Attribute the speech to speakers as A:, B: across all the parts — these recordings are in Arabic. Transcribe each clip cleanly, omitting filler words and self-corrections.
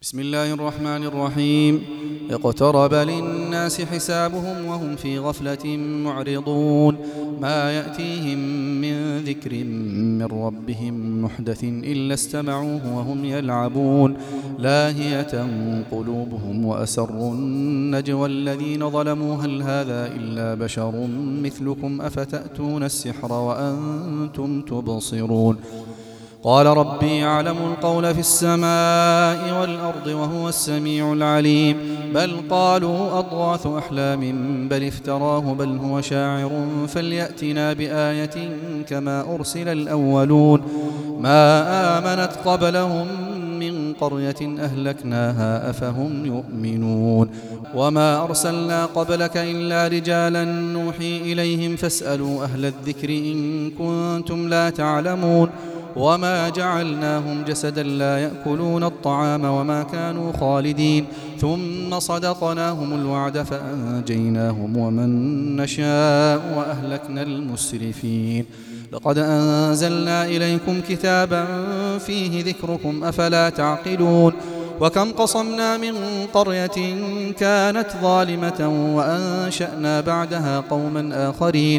A: بسم الله الرحمن الرحيم. اقترب للناس حسابهم وهم في غفلة معرضون. ما يأتيهم من ذكر من ربهم محدث إلا استمعوه وهم يلعبون. لاهية قلوبهم وأسروا النجوى الذين ظلموا هل هذا إلا بشر مثلكم أفتأتون السحر وأنتم تبصرون. قال ربي يعلم القول في السماء والأرض وهو السميع العليم. بل قالوا أضغاث أحلام بل افتراه بل هو شاعر فليأتنا بآية كما أرسل الأولون. ما آمنت قبلهم من قرية أهلكناها أفهم يؤمنون. وما أرسلنا قبلك إلا رجالا نوحي إليهم فاسألوا أهل الذكر إن كنتم لا تعلمون. وما جعلناهم جسدا لا يأكلون الطعام وما كانوا خالدين. ثم صدقناهم الوعد فأنجيناهم ومن نشاء وأهلكنا المسرفين. لقد أنزلنا إليكم كتابا فيه ذكركم أفلا تعقلون. وكم قصمنا من قرية كانت ظالمة وأنشأنا بعدها قوما آخرين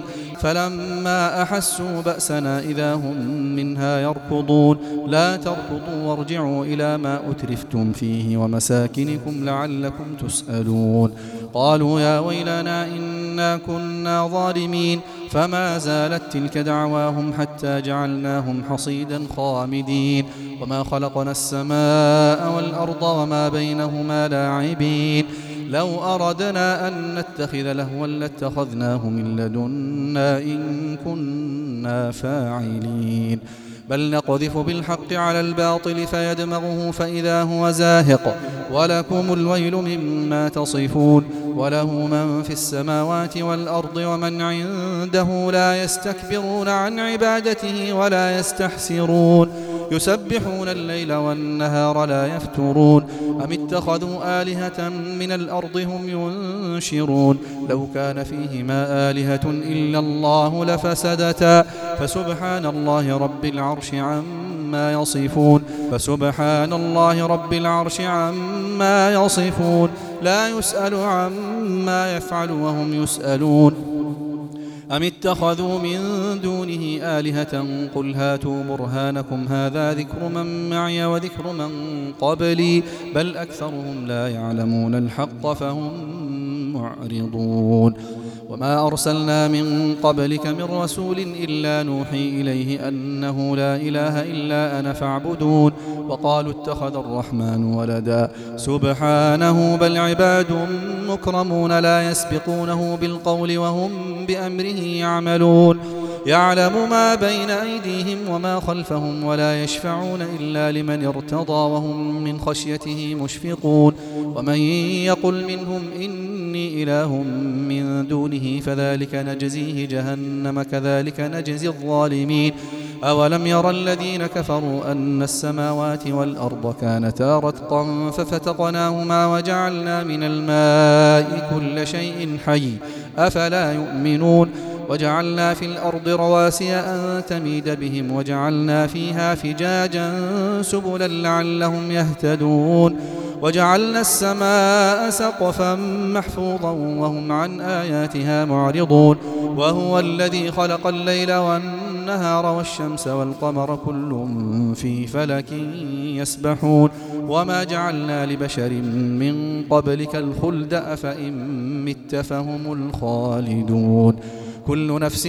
A: فلما أحسوا بأسنا إذا هم منها يركضون. لا تركضوا وارجعوا إلى ما أترفتم فيه ومساكنكم لعلكم تسألون. قالوا يا ويلنا إنا كنا ظالمين فما زالت تلك دعواهم حتى جعلناهم حصيدا خامدين. وما خلقنا السماء والأرض وما بينهما لاعبين. لو أردنا أن نتخذ لهوا لاتخذناه من لدنا إن كنا فاعلين. بل نقذف بالحق على الباطل فيدمغه فإذا هو زاهق ولكم الويل مما تصفون. وله من في السماوات والأرض ومن عنده لا يستكبرون عن عبادته ولا يستحسرون. يسبحون الليل والنهار لا يفترون. أم اتخذوا آلهة من الأرض هم ينشرون. لو كان فيهما آلهة إلا الله لفسدتا فسبحان الله رب العرش عما يصفون. فسبحان الله رب العرش عما يصفون. لا يسأل عما يفعل وهم يسألون. أم اتخذوا من دونه آلهة قل هاتوا برهانكم هذا ذكر من معي وذكر من قبلي بل أكثرهم لا يعلمون الحق فهم معرضون. وما أرسلنا من قبلك من رسول إلا نوحي إليه أنه لا إله إلا أنا فاعبدون. وقالوا اتخذ الرحمن ولدا سبحانه بل عباد مكرمون لا يسبقونه بالقول وهم بأمره يعملون. يعلم ما بين أيديهم وما خلفهم ولا يشفعون إلا لمن ارتضى وهم من خشيته مشفقون. ومن يقل منهم إني إله من دونه فذلك نجزيه جهنم كذلك نجزي الظالمين. أولم ير الذين كفروا أن السماوات والأرض كانتا رتقا ففتقناهما وجعلنا من الماء كل شيء حي أفلا يؤمنون. وجعلنا في الأرض رواسي أن تميد بهم وجعلنا فيها فجاجا سبلا لعلهم يهتدون. وجعلنا السماء سقفا محفوظا وهم عن آياتها معرضون. وهو الذي خلق الليل والنهار والشمس والقمر كل في فلك يسبحون. وما جعلنا لبشر من قبلك الخلد أفإن مت فهم الخالدون. كل نفس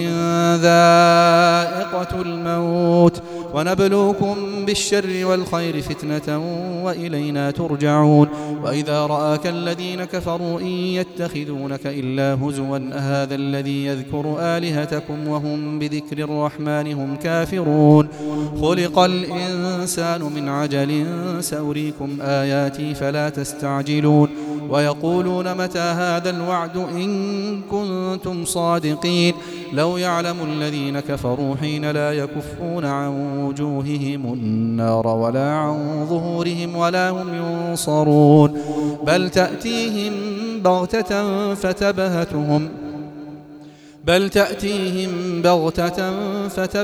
A: ذائقة الموت ونبلوكم بالشر والخير فتنة وإلينا ترجعون. وإذا رآك الذين كفروا إن يتخذونك إلا هزوا أهذا الذي يذكر آلهتكم وهم بذكر الرحمن هم كافرون. خلق الإنسان من عجل سأريكم آياتي فلا تستعجلون. ويقولون متى هذا الوعد إن كنتم صادقين. لو يعلم الذين كفروا حين لا يكفون عن وجوههم النار ولا عن ظهورهم ولا هم ينصرون. بل تأتيهم بغتة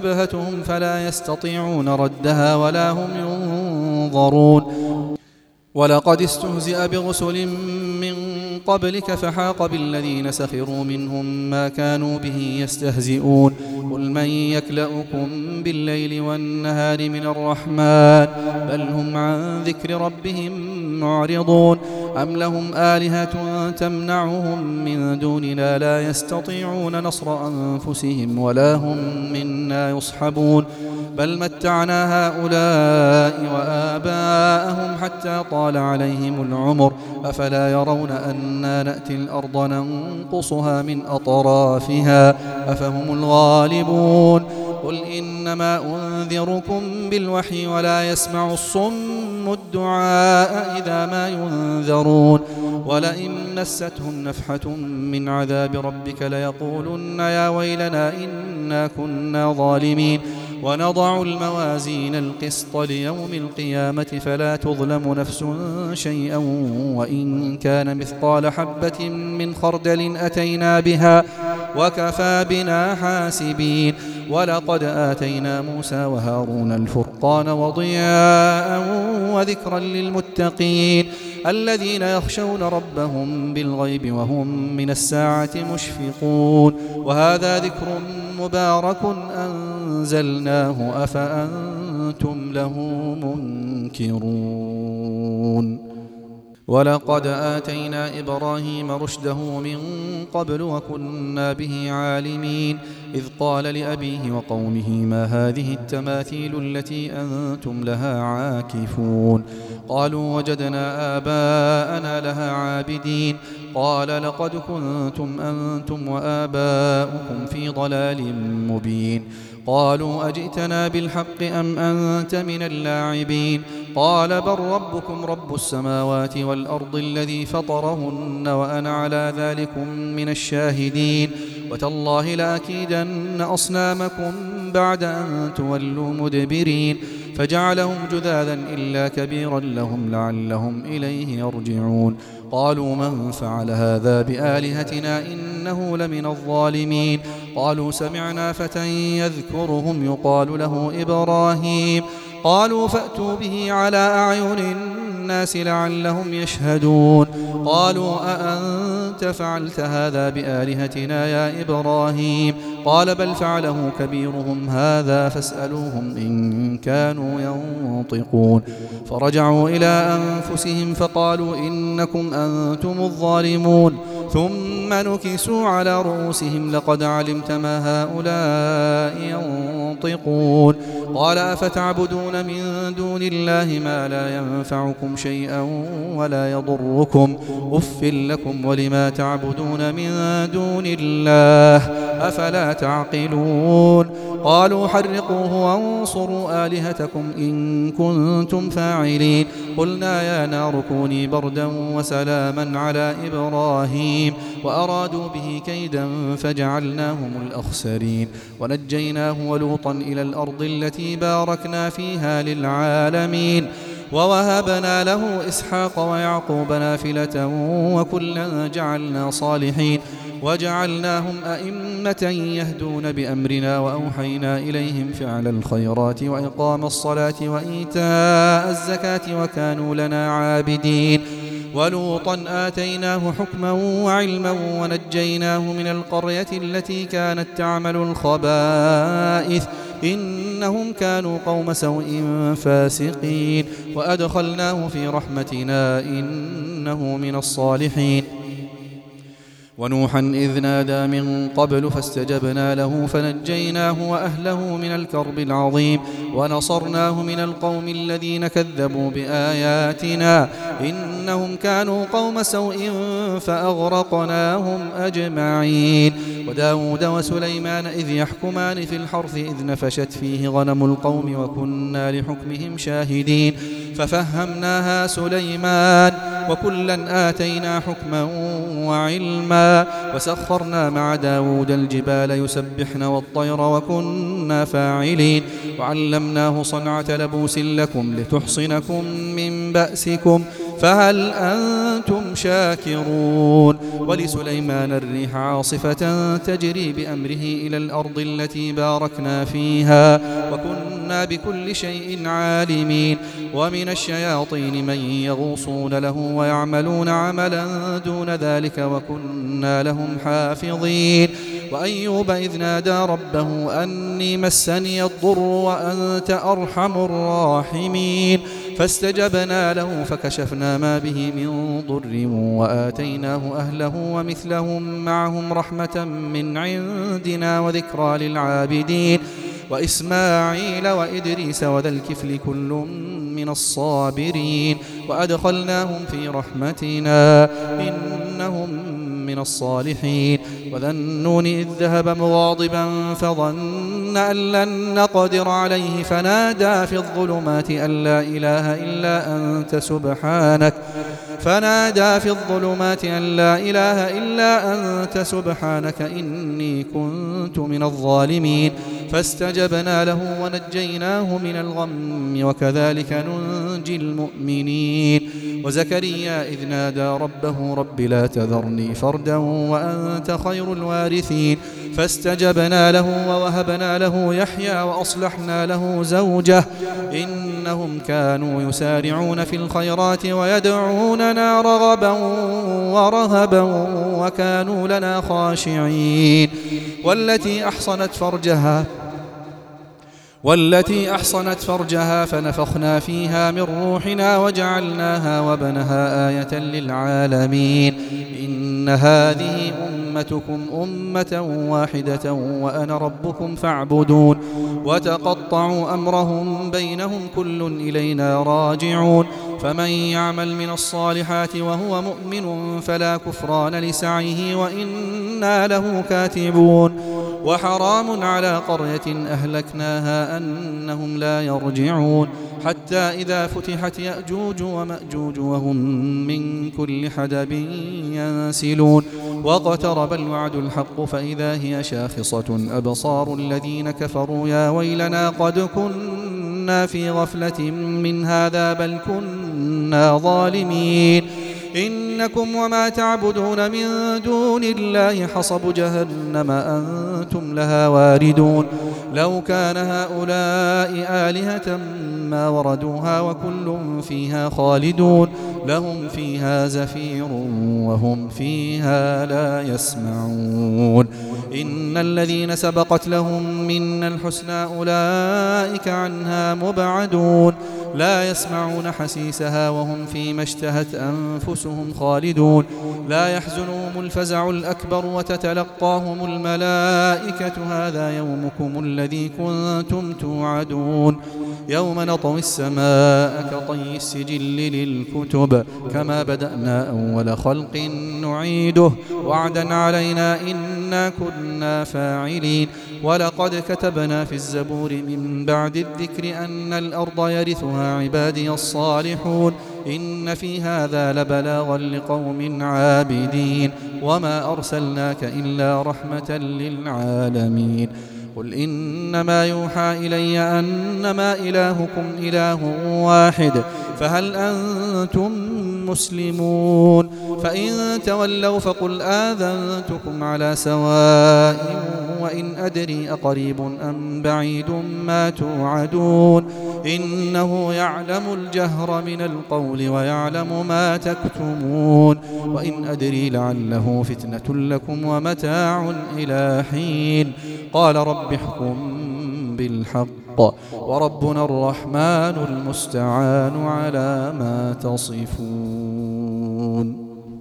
A: فتبهتهم فلا يستطيعون ردها ولا هم ينظرون. ولقد استهزئ برسل من قبلك فحاق بالذين سخروا منهم ما كانوا به يستهزئون قل من يكلؤكم بالليل والنهار من الرحمن بل هم عن ذكر ربهم معرضون أم لهم آلهة تمنعهم من دوننا لا يستطيعون نصر أنفسهم ولا هم منا يصحبون بل متعنا هؤلاء وآباءهم حتى طال عليهم العمر أفلا يرون أنا نأتي الأرض ننقصها من أطرافها أفهم الغالبون قل إنما أنذركم بالوحي ولا يسمع الصم الدعاء إذا ما ينذرون ولئن مستهم نفحة من عذاب ربك ليقولن يا ويلنا إنا كنا ظالمين ونضع الموازين القسط ليوم القيامة فلا تظلم نفس شيئا وإن كان مثقال حبة من خردل أتينا بها وكفى بنا حاسبين ولقد آتينا موسى وهارون الفرقان وضياء وذكرا للمتقين الذين يخشون ربهم بالغيب وهم من الساعة مشفقون وهذا ذكر مبارك أنزلناه أفأنتم له منكرون ولقد آتينا إبراهيم رشده من قبل وكنا به عالمين إذ قال لأبيه وقومه ما هذه التماثيل التي أنتم لها عاكفون قالوا وجدنا آباءنا لها عابدين قال لقد كنتم أنتم وآباؤكم في ضلال مبين قالوا أجئتنا بالحق أم أنت من اللاعبين قال بل ربكم رب السماوات والأرض الذي فطرهن وأنا على ذلكم من الشاهدين وتالله لأكيدن أصنامكم بعد أن تولوا مدبرين فجعلهم جذاذا إلا كبيرا لهم لعلهم إليه يرجعون قالوا من فعل هذا بآلهتنا إنه لمن الظالمين قالوا سمعنا فتى يذكرهم يقال له إبراهيم قالوا فأتوا به على أعين الناس لعلهم يشهدون قالوا أأنت فعلت هذا بآلهتنا يا إبراهيم قال بل فعله كبيرهم هذا فاسألوهم إن كانوا ينطقون فرجعوا إلى أنفسهم فقالوا إنكم أنتم الظالمون ثم نكسوا على رؤوسهم لقد علمت ما هؤلاء ينطقون قال أفتعبدون من دون الله ما لا ينفعكم شيئا ولا يضركم أف لكم ولما تعبدون من دون الله أفلا تعقلون قالوا حرقوه وانصروا آلهتكم إن كنتم فاعلين قلنا يا نار كوني بردا وسلاما على إبراهيم وأرادوا به كيدا فجعلناهم الأخسرين ونجيناه ولوطا إلى الأرض التي باركنا فيها للعالمين ووهبنا له إسحاق ويعقوب نافلة وكلا جعلنا صالحين وجعلناهم أئمة يهدون بأمرنا وأوحينا إليهم فعل الخيرات وإقام الصلاة وإيتاء الزكاة وكانوا لنا عابدين ولوطا آتيناه حكما وعلما ونجيناه من القرية التي كانت تعمل الخبائث إنهم كانوا قوم سوء فاسقين وأدخلناه في رحمتنا إنه من الصالحين ونوحا إذ نادى من قبل فاستجبنا له فنجيناه وأهله من الكرب العظيم ونصرناه من القوم الذين كذبوا بآياتنا إنهم كانوا قوم سوء فأغرقناهم أجمعين وداود وسليمان إذ يحكمان في الحرث إذ نفشت فيه غنم القوم وكنا لحكمهم شاهدين ففهمناها سليمان وكلا آتينا حكما وعلما وسخرنا مع داود الجبال يسبحن والطير وكنا فاعلين وعلمناه صنعة لبوس لكم لتحصنكم من بأسكم فهل أنتم شاكرون ولسليمان الريح عاصفة تجري بأمره إلى الأرض التي باركنا فيها وكنا بكل شيء عالمين ومن الشياطين من يغوصون له ويعملون عملا دون ذلك وكنا لهم حافظين وأيوب إذ نادى ربه أني مسني الضر وأنت أرحم الراحمين فاستجبنا له فكشفنا ما به من ضر وآتيناه أهله ومثلهم معهم رحمة من عندنا وذكرى للعابدين وإسماعيل وإدريس وذا الكفل كل من الصابرين وأدخلناهم في رحمتنا إنهم من الصالحين وذا النون إذ ذهب مغاضبا فظن أن لن نقدر عليه فنادى في الظلمات أن لا إله إلا أنت سبحانك إني كنت من الظالمين فاستجبنا له ونجيناه من الغم وكذلك ننجي المؤمنين وزكريا إذ نادى ربه رب لا تذرني فردا وأنت خير الوارثين فاستجبنا له ووهبنا له يحيى وأصلحنا له زوجه إنهم كانوا يسارعون في الخيرات ويدعوننا رغبا ورهبا وكانوا لنا خاشعين والتي أحصنت فرجها فنفخنا فيها من روحنا وجعلناها وبنها آية للعالمين إن هذه أمتكم أمة واحدة وأنا ربكم فاعبدون وتقطعوا أمرهم بينهم كل إلينا راجعون فمن يعمل من الصالحات وهو مؤمن فلا كفران لسعيه وإنا له كاتبون وحرام على قرية أهلكناها أنهم لا يرجعون حتى إذا فتحت يأجوج ومأجوج وهم من كل حدب ينسلون واقترب الوعد الحق فإذا هي شاخصة أبصار الذين كفروا يا ويلنا قد كنا في غفلة من هذا بل كنا ظالمين إنكم وما تعبدون من دون الله حصب جهنم أنتم لها واردون لو كان هؤلاء آلهة ما وردوها وكل فيها خالدون لهم فيها زفير وهم فيها لا يسمعون إن الذين سبقت لهم منا الحسنى أولئك عنها مبعدون لا يسمعون حسيسها وهم فيما اشتهت أنفسهم خالدون لا يحزنهم الفزع الأكبر وتتلقاهم الملائكة هذا يومكم الذي كنتم توعدون يوم نطوي السماء كطي السجل للكتب كما بدأنا أول خلق نعيده وعدا علينا إنا كنا فاعلين ولقد كتبنا في الزبور من بعد الذكر أن الأرض يرثها عبادي الصالحون إن في هذا لبلاغا لقوم عابدين وما أرسلناك إلا رحمة للعالمين قل إنما يوحى إلي أنما إلهكم إله واحد فهل أنتم مسلمون فإن تولوا فقل آذنتكم على سواء وإن أدري أقريب أم بعيد ما توعدون إنه يعلم الجهر من القول ويعلم ما تكتمون وإن أدري لعله فتنة لكم ومتاع إلى حين قال رب احكم بالحق وربنا الرحمن المستعان على ما تصفون.